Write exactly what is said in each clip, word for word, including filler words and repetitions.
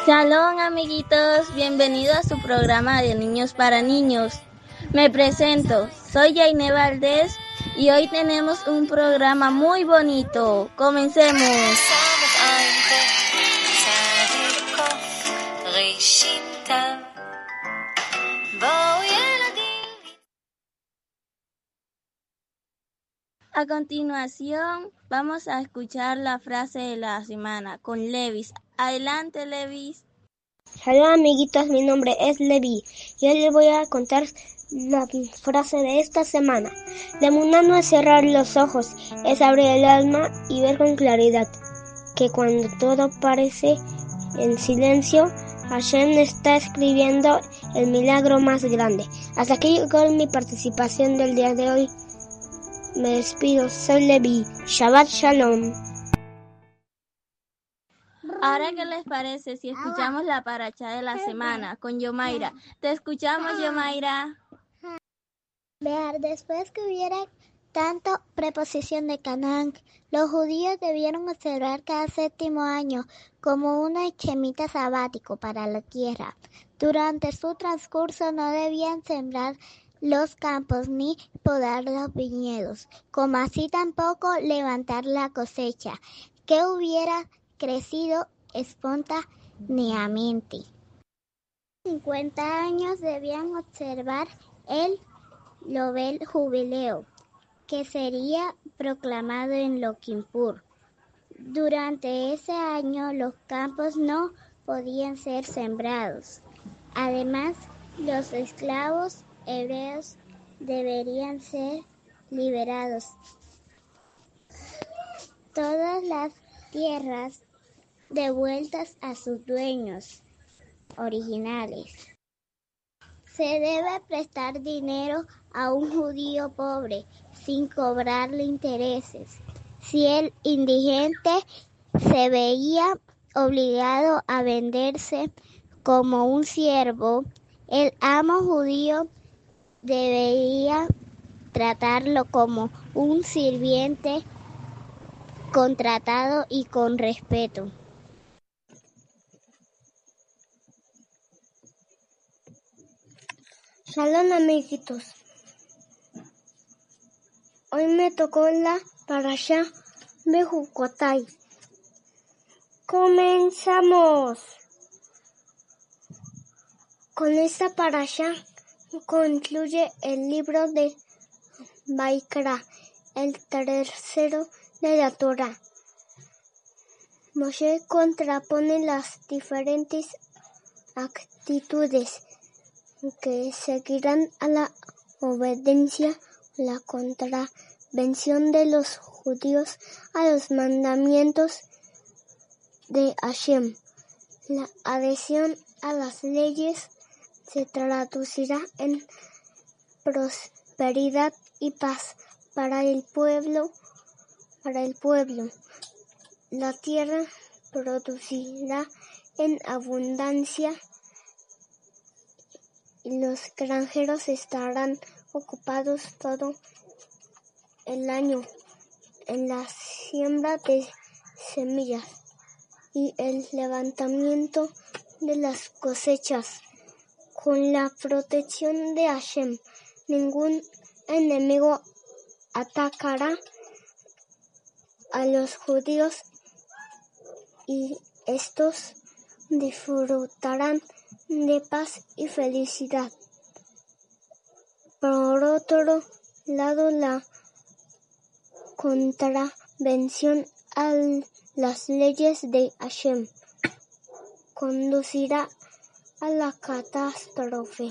Shalom, amiguitos, bienvenidos a su programa de Niños para Niños. Me presento, soy Yaine Valdés y hoy tenemos un programa muy bonito. Comencemos. A continuación, vamos a escuchar la frase de la semana con Levis. Adelante, Levis. Hola amiguitos, mi nombre es Levi y hoy les voy a contar la frase de esta semana. La emuná no es cerrar los ojos, es abrir el alma y ver con claridad que cuando todo parece en silencio, Hashem está escribiendo el milagro más grande. Hasta aquí llegó mi participación del día de hoy. Me despido, soy Levi. Shabbat Shalom. Ahora, ¿qué les parece si escuchamos la paracha de la semana con Yomaira? Te escuchamos, Yomaira. Vean, después que hubiera tanto preposición de Canaán, los judíos debieron observar cada séptimo año como un chemita sabático para la tierra. Durante su transcurso no debían sembrar los campos ni podar los viñedos, como así tampoco levantar la cosecha, que hubiera crecido espontáneamente. cincuenta años debían observar el Yobel Jubileo, que sería proclamado en Yom Kippur. Durante ese año los campos no podían ser sembrados. Además, los esclavos hebreos deberían ser liberados. Todas las tierras devueltas a sus dueños originales. Se debe prestar dinero a un judío pobre sin cobrarle intereses. Si el indigente se veía obligado a venderse como un siervo, el amo judío debería tratarlo como un sirviente contratado y con respeto. Shalom amiguitos, hoy me tocó la parashá Bejucotai. Comenzamos. Con esta parashá concluye el libro de Vaikra, el tercero de la Torá. Moshe contrapone las diferentes actitudes que seguirán a la obediencia, la contravención de los judíos a los mandamientos de Hashem. La adhesión a las leyes se traducirá en prosperidad y paz para el pueblo, para el pueblo. La tierra producirá en abundancia y los granjeros estarán ocupados todo el año en la siembra de semillas y el levantamiento de las cosechas. Con la protección de Hashem, ningún enemigo atacará a los judíos y estos disfrutarán de paz y felicidad. Por otro lado, la contravención a las leyes de Hashem conducirá a la catástrofe.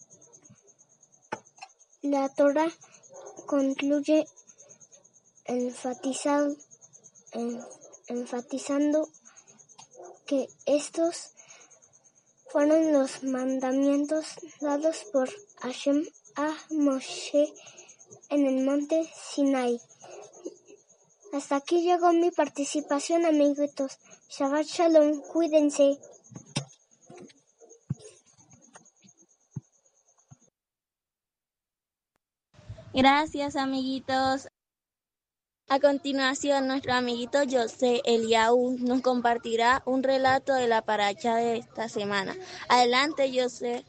La Torá concluye enfatizando, enfatizando que estos fueron los mandamientos dados por Hashem a Moshe en el monte Sinai. Hasta aquí llegó mi participación, amiguitos. Shabbat Shalom, cuídense. Gracias, amiguitos. A continuación, nuestro amiguito José Eliaú nos compartirá un relato de la paracha de esta semana. Adelante, José.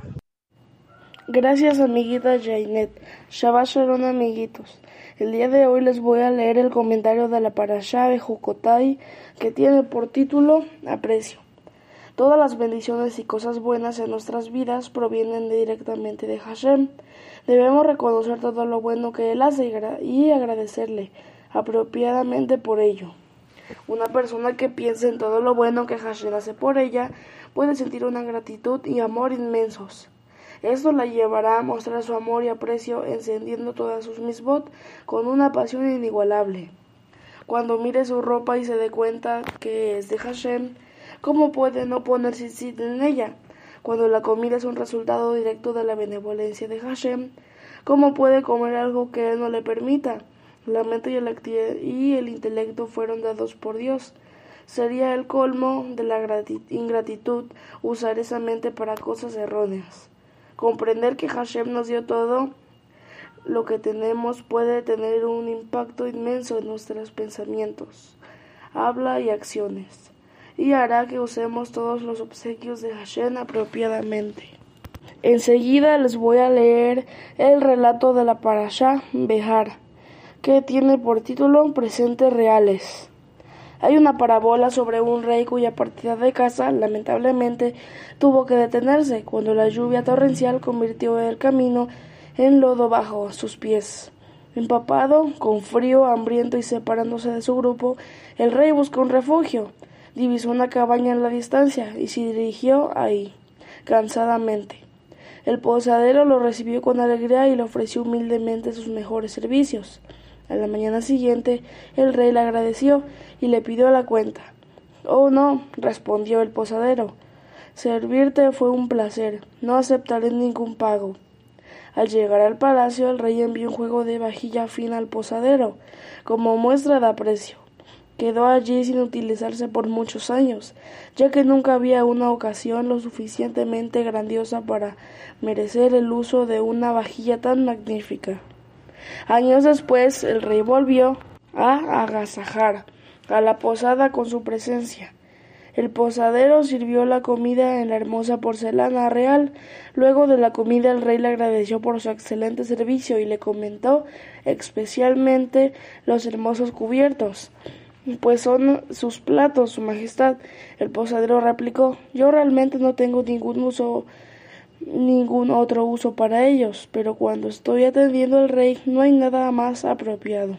Gracias, amiguita Jainet. Shabbat Shalom, amiguitos. El día de hoy les voy a leer el comentario de la parashá de Jukotai, que tiene por título Aprecio. Todas las bendiciones y cosas buenas en nuestras vidas provienen directamente de Hashem. Debemos reconocer todo lo bueno que Él hace y agradecerle apropiadamente por ello. Una persona que piensa en todo lo bueno que Hashem hace por ella puede sentir una gratitud y amor inmensos. Esto la llevará a mostrar su amor y aprecio encendiendo todas sus misbot con una pasión inigualable. Cuando mire su ropa y se dé cuenta que es de Hashem, ¿cómo puede no poner tzitzit en ella? Cuando la comida es un resultado directo de la benevolencia de Hashem, ¿cómo puede comer algo que Él no le permita? La mente y el, y el intelecto fueron dados por Dios. Sería el colmo de la ingratitud usar esa mente para cosas erróneas. Comprender que Hashem nos dio todo lo que tenemos puede tener un impacto inmenso en nuestros pensamientos, habla y acciones, y hará que usemos todos los obsequios de Hashem apropiadamente. Enseguida les voy a leer el relato de la parashá Behar, que tiene por título Presentes Reales. Hay una parábola sobre un rey cuya partida de casa, lamentablemente, tuvo que detenerse cuando la lluvia torrencial convirtió el camino en lodo bajo sus pies. Empapado, con frío, hambriento y separándose de su grupo, el rey buscó un refugio, divisó una cabaña en la distancia y se dirigió ahí, cansadamente. El posadero lo recibió con alegría y le ofreció humildemente sus mejores servicios. A la mañana siguiente, el rey le agradeció y le pidió la cuenta. «Oh, no», respondió el posadero, «servirte fue un placer, no aceptaré ningún pago». Al llegar al palacio, el rey envió un juego de vajilla fina al posadero, como muestra de aprecio. Quedó allí sin utilizarse por muchos años, ya que nunca había una ocasión lo suficientemente grandiosa para merecer el uso de una vajilla tan magnífica. Años después, el rey volvió a agasajar a la posada con su presencia. El posadero sirvió la comida en la hermosa porcelana real. Luego de la comida, el rey le agradeció por su excelente servicio y le comentó especialmente los hermosos cubiertos, pues son sus platos, su majestad. El posadero replicó: «Yo realmente no tengo ningún uso ningún otro uso para ellos, pero cuando estoy atendiendo al rey no hay nada más apropiado».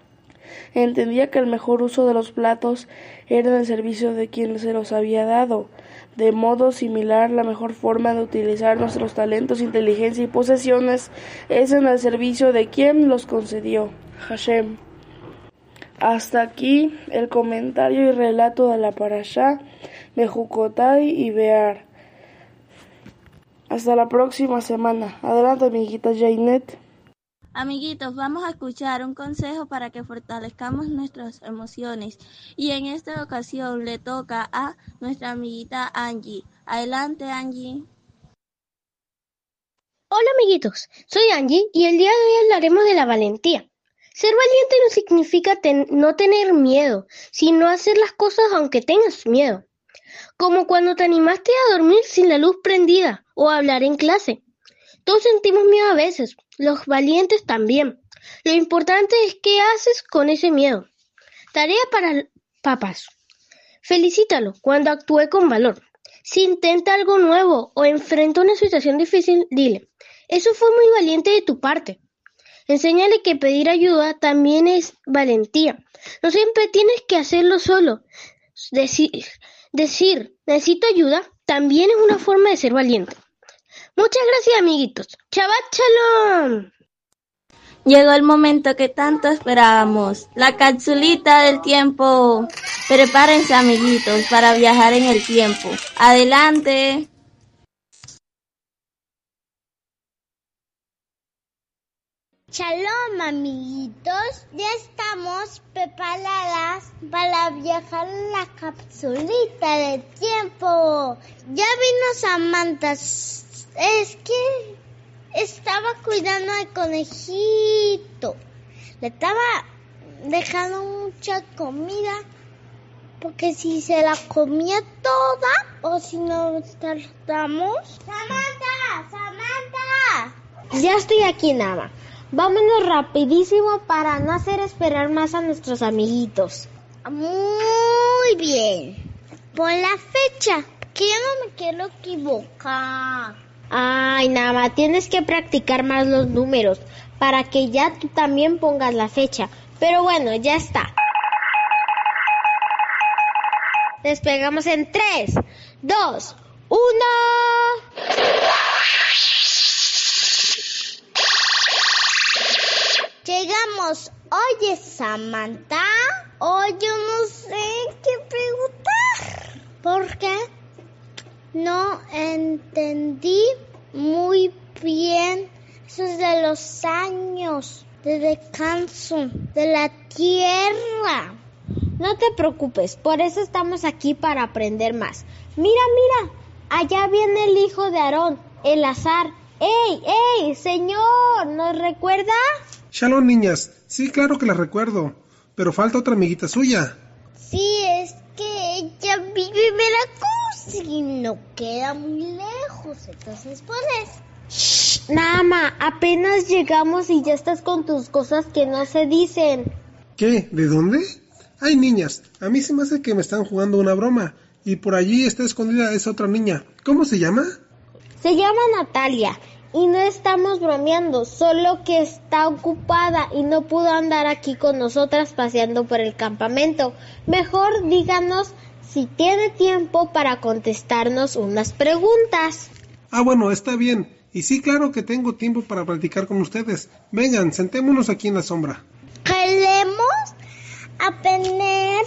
Entendía que el mejor uso de los platos era en el servicio de quien se los había dado. De modo similar, la mejor forma de utilizar nuestros talentos, inteligencia y posesiones es en el servicio de quien los concedió, Hashem. Hasta aquí el comentario y relato de la parashá de Jukotai y Behar. Hasta la próxima semana. Adelante, amiguita Jainet. Amiguitos, vamos a escuchar un consejo para que fortalezcamos nuestras emociones. Y en esta ocasión le toca a nuestra amiguita Angie. Adelante, Angie. Hola, amiguitos. Soy Angie y el día de hoy hablaremos de la valentía. Ser valiente no significa ten- no tener miedo, sino hacer las cosas aunque tengas miedo. Como cuando te animaste a dormir sin la luz prendida o a hablar en clase. Todos sentimos miedo a veces, los valientes también. Lo importante es qué haces con ese miedo. Tarea para papás. Felicítalo cuando actúe con valor. Si intenta algo nuevo o enfrenta una situación difícil, dile: «Eso fue muy valiente de tu parte». Enséñale que pedir ayuda también es valentía. No siempre tienes que hacerlo solo. Decir, decir «necesito ayuda» también es una forma de ser valiente. Muchas gracias, amiguitos. Shabbat Shalom. Llegó el momento que tanto esperábamos, la capsulita del tiempo. Prepárense, amiguitos, para viajar en el tiempo. Adelante. Shalom, amiguitos, ya estamos preparadas para viajar en la capsulita del tiempo. Ya vino Samantha, es que estaba cuidando al conejito. Le estaba dejando mucha comida, porque si se la comía toda o si nos tardamos. ¡Samantha! ¡Samantha! Ya estoy aquí, Nama. Vámonos rapidísimo para no hacer esperar más a nuestros amiguitos. Muy bien. Pon la fecha, que yo no me quiero equivocar. Ay, Nama, tienes que practicar más los números para que ya tú también pongas la fecha. Pero bueno, ya está. Despegamos en tres, dos, uno. Llegamos. Oye, Samantha, hoy yo no sé qué preguntar. Porque no entendí muy bien eso de los años de descanso de la tierra. No te preocupes, por eso estamos aquí para aprender más. Mira, mira, allá viene el hijo de Aarón, Eleazar. ¡Ey, ey, señor! ¿Nos recuerda? Shalom, niñas. Sí, claro que las recuerdo, pero falta otra amiguita suya. Sí, es que ella vive en Veracruz y no queda muy lejos, entonces pues Shh, Nama, apenas llegamos y ya estás con tus cosas que no se dicen. ¿Qué? ¿De dónde? Ay, niñas, a mí se me hace que me están jugando una broma y por allí está escondida esa otra niña. ¿Cómo se llama? Se llama Natalia y no estamos bromeando, solo que está ocupada y no pudo andar aquí con nosotras paseando por el campamento. Mejor díganos si tiene tiempo para contestarnos unas preguntas. Ah, bueno, está bien. Y sí, claro que tengo tiempo para platicar con ustedes. Vengan, sentémonos aquí en la sombra. queremos aprender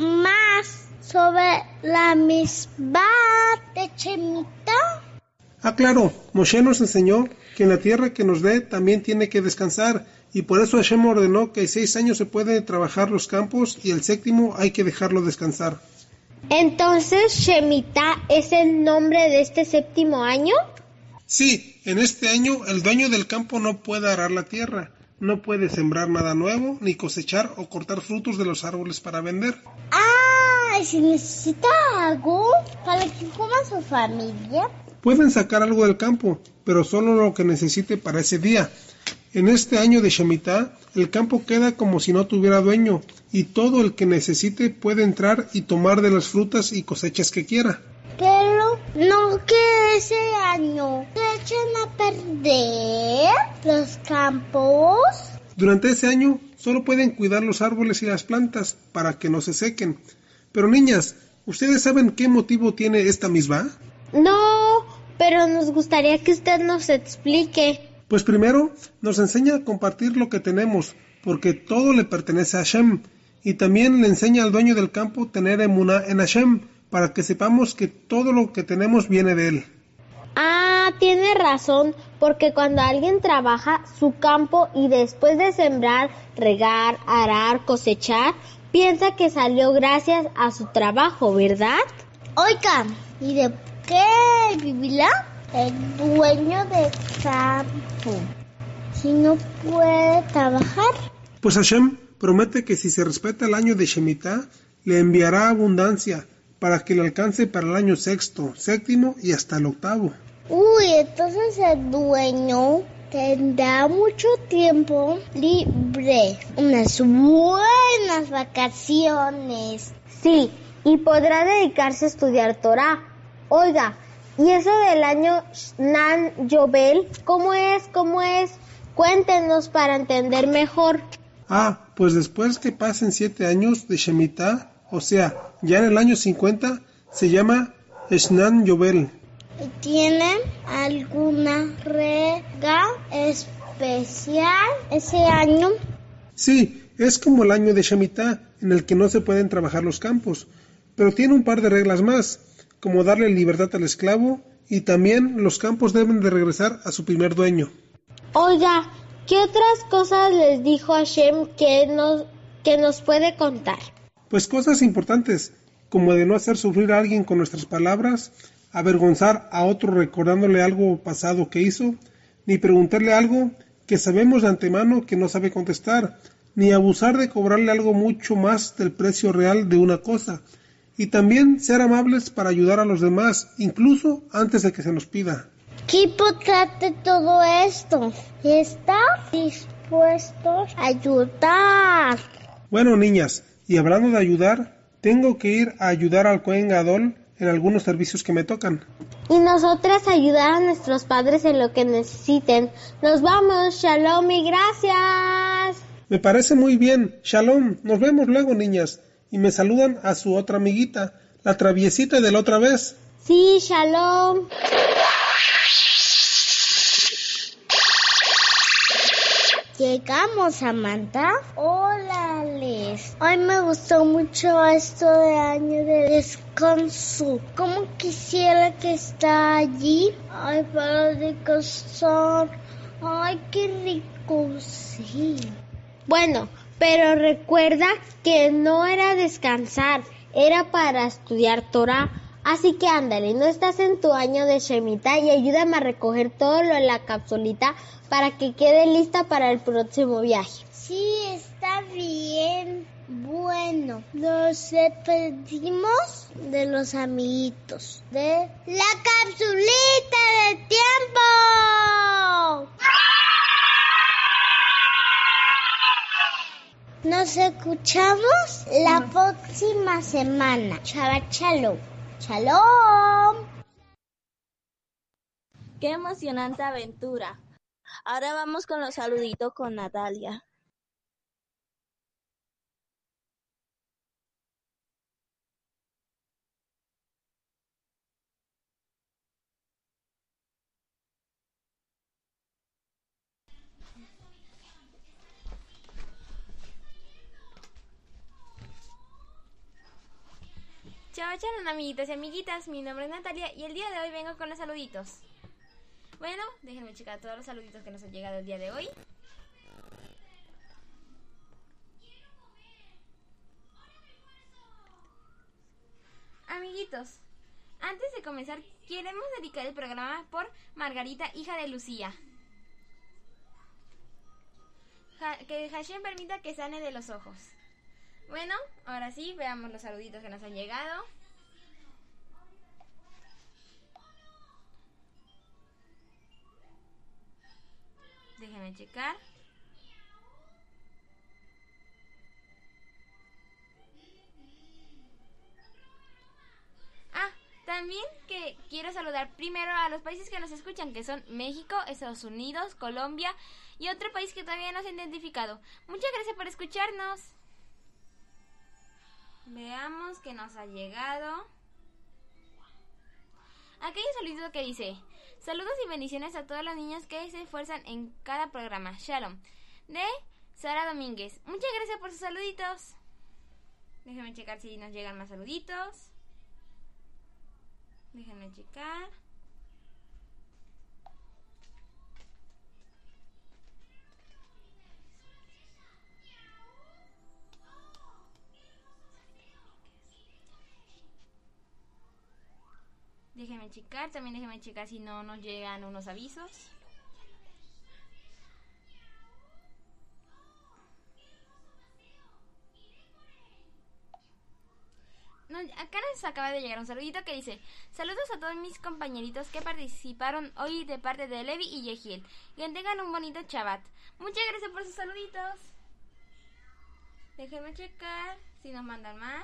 más sobre la misma de Chemita. Ah, claro, Moshe nos enseñó que en la tierra que nos dé también tiene que descansar, y por eso Hashem ordenó que seis años se pueden trabajar los campos y el séptimo hay que dejarlo descansar. Entonces, Shemitah es el nombre de este séptimo año. Sí, en este año el dueño del campo no puede arar la tierra, no puede sembrar nada nuevo, ni cosechar o cortar frutos de los árboles para vender. Ah, ¿y si necesita algo para que coma su familia? Pueden sacar algo del campo, pero solo lo que necesite para ese día. En este año de Shemitah, el campo queda como si no tuviera dueño, y todo el que necesite puede entrar y tomar de las frutas y cosechas que quiera. Pero no que ese año se echen a perder los campos. Durante ese año solo pueden cuidar los árboles y las plantas para que no se sequen. Pero niñas, ¿ustedes saben qué motivo tiene esta misma? No, pero nos gustaría que usted nos explique. Pues primero nos enseña a compartir lo que tenemos, porque todo le pertenece a Hashem, y también le enseña al dueño del campo tener emuná en Hashem, para que sepamos que todo lo que tenemos viene de él. Ah, tiene razón, porque cuando alguien trabaja su campo y después de sembrar, regar, arar, cosechar, piensa que salió gracias a su trabajo, ¿verdad? Oiga, ¿y de qué vivirá el dueño del campo si no puede trabajar? Pues Hashem promete que si se respeta el año de Shemitah, le enviará abundancia para que le alcance para el año sexto, séptimo y hasta el octavo. Uy, entonces el dueño tendrá mucho tiempo libre, unas buenas vacaciones. Sí, y podrá dedicarse a estudiar Torah. Oiga, ¿y eso del año Shnan Yovel? ¿Cómo es? ¿Cómo es? Cuéntenos para entender mejor. Ah, pues después que pasen siete años de Shemitah, o sea, ya en el año cincuenta, se llama Shnan Yovel. ¿Tienen alguna regla especial ese año? Sí, es como el año de Shemitah, en el que no se pueden trabajar los campos, pero tiene un par de reglas más, como darle libertad al esclavo, y también los campos deben de regresar a su primer dueño. Oiga, ¿qué otras cosas les dijo Hashem que nos, que nos puede contar? Pues cosas importantes, como de no hacer sufrir a alguien con nuestras palabras, avergonzar a otro recordándole algo pasado que hizo, ni preguntarle algo que sabemos de antemano que no sabe contestar, ni abusar de cobrarle algo mucho más del precio real de una cosa, y también ser amables para ayudar a los demás, incluso antes de que se nos pida. Qué importante todo esto. ¿Estás dispuestos a ayudar? Bueno, niñas, y hablando de ayudar, tengo que ir a ayudar al Cohen Gadol en algunos servicios que me tocan. Y nosotras ayudar a nuestros padres en lo que necesiten. Nos vamos, shalom y gracias. Me parece muy bien. Shalom, nos vemos luego, niñas. Y me saludan a su otra amiguita, la traviesita de la otra vez. Sí, shalom. Llegamos, Samantha. Hola, Les. Hoy me gustó mucho esto de año de descanso. ¿Cómo quisiera que está allí? Ay, para descansar. Ay, qué rico, sí. Bueno, pero recuerda que no era descansar, era para estudiar Torah. Así que ándale, no estás en tu año de Shemitah y ayúdame a recoger todo lo en la capsulita para que quede lista para el próximo viaje. Sí, está bien. Bueno, nos despedimos de los amiguitos de la capsulita del tiempo. Nos escuchamos la próxima semana. Shabbat shalom. ¡Shalom! ¡Qué emocionante aventura! Ahora vamos con los saluditos con Natalia. Chao, chao, amiguitos y amiguitas, mi nombre es Natalia y el día de hoy vengo con los saluditos. Bueno, déjenme checar todos los saluditos que nos han llegado el día de hoy. Amiguitos, antes de comenzar, queremos dedicar el programa por Margarita, hija de Lucía. Ja, que Hashem permita que sane de los ojos. Bueno, ahora sí, veamos los saluditos que nos han llegado. Déjenme checar. Ah, también que quiero saludar primero a los países que nos escuchan, que son México, Estados Unidos, Colombia y otro país que todavía no se ha identificado. Muchas gracias por escucharnos. Veamos qué nos ha llegado. Aquí hay un saludito que dice: saludos y bendiciones a todos los niños que se esfuerzan en cada programa. Shalom. De Sara Domínguez. Muchas gracias por sus saluditos. Déjenme checar si nos llegan más saluditos. Déjenme checar. Déjenme checar, también déjenme checar si no nos llegan unos avisos. No, acá nos acaba de llegar un saludito que dice: saludos a todos mis compañeritos que participaron hoy de parte de Levi y Yehiel. Que tengan un bonito Shabbat. Muchas gracias por sus saluditos. Déjenme checar si nos mandan más.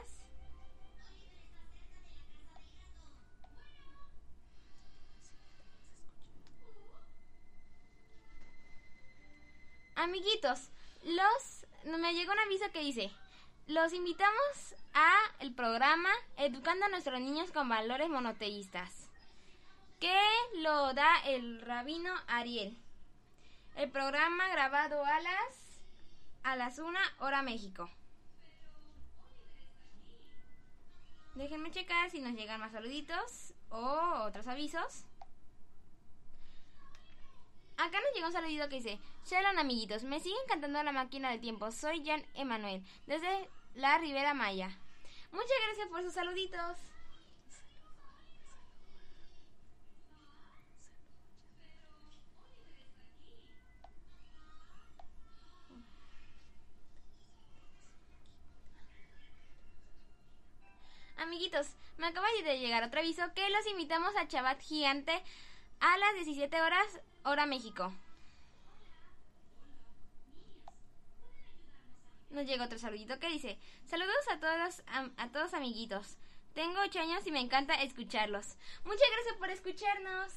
Amiguitos, los me llegó un aviso que dice: los invitamos a el programa Educando a nuestros niños con valores monoteístas, que lo da el rabino Ariel. El programa grabado a las a las una hora México. Déjenme checar si nos llegan más saluditos o otros avisos. Acá nos llega un saludito que dice: Shalom amiguitos, me siguen cantando La Máquina del Tiempo. Soy Jan Emanuel, desde la Ribera Maya. Muchas gracias por sus saluditos. amiguitos, me acaba de llegar otro aviso que los invitamos a Chabat Gigante a las diecisiete horas, hora México. Nos llega otro saludito que dice: saludos a todos, a, a todos amiguitos. Tengo ocho años y me encanta escucharlos. Muchas gracias por escucharnos.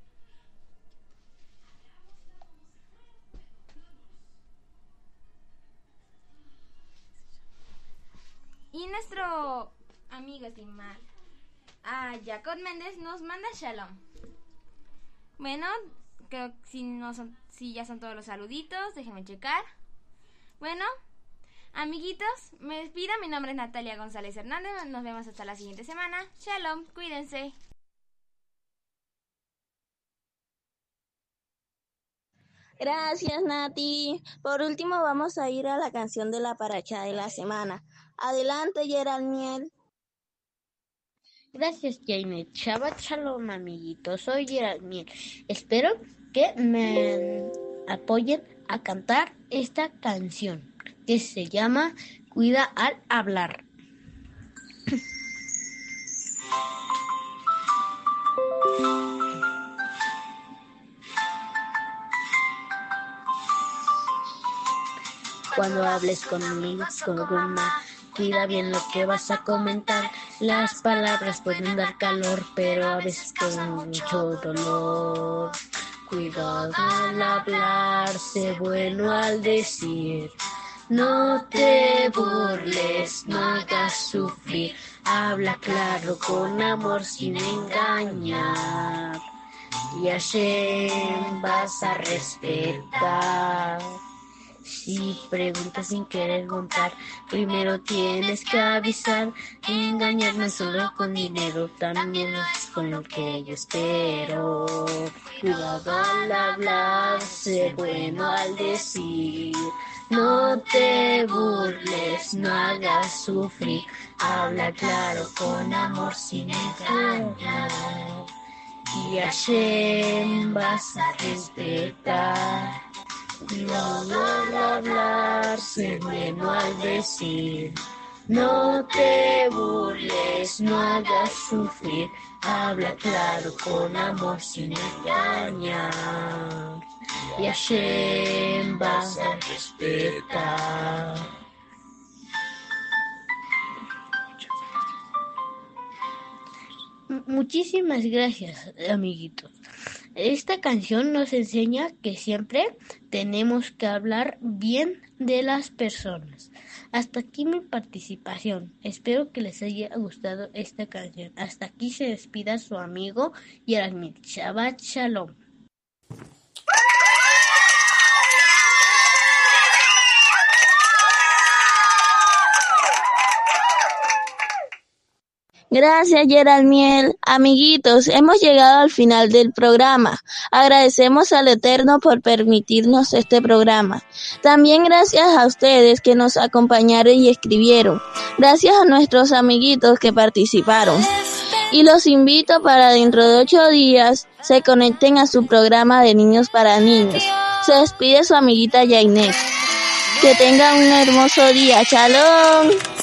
Y nuestro amigo estimado, a Jacob Méndez, nos manda shalom. Bueno, creo que si, no son, si ya son todos los saluditos, déjenme checar. Bueno, amiguitos, me despido. Mi nombre es Natalia González Hernández. Nos vemos hasta la siguiente semana. Shalom, cuídense. Gracias, Nati. Por último, vamos a ir a la canción de la paracha de la semana. Adelante, Geralmiel. Gracias, Jainet. Shabbat Shalom, amiguitos. Soy Geralmiel. Espero que me apoyen a cantar esta canción que se llama Cuida al hablar. Cuando hables con amigos, con goma, cuida bien lo que vas a comentar. Las palabras pueden dar calor, pero a veces con mucho dolor. Cuidado al hablar, sé bueno al decir. No te burles, no hagas sufrir. Habla claro, con amor, sin engañar. Y a Hashem vas a respetar. Si preguntas sin querer contar, primero tienes que avisar. Engañar no es solo con dinero, también es con lo que yo espero. Cuidado al hablar, sé bueno al decir. No te burles, no hagas sufrir. Habla claro, con amor, sin engañar. Y a Hashem vas a respetar. Cuidado al hablar, sé bueno al decir. No te burles, no hagas sufrir. Habla claro, con amor, sin engañar. Y a Hashem vas a respetar. Muchísimas gracias, amiguitos. Esta canción nos enseña que siempre tenemos que hablar bien de las personas. Hasta aquí mi participación. Espero que les haya gustado esta canción. Hasta aquí se despida su amigo Yerasmil. Shabbat Shalom. Gracias, Geralmiel. Amiguitos, hemos llegado al final del programa. Agradecemos al Eterno por permitirnos este programa. También gracias a ustedes que nos acompañaron y escribieron. Gracias a nuestros amiguitos que participaron. Y los invito para dentro de ocho días se conecten a su programa de Niños para Niños. Se despide su amiguita Jainet. Que tengan un hermoso día. ¡Shalom!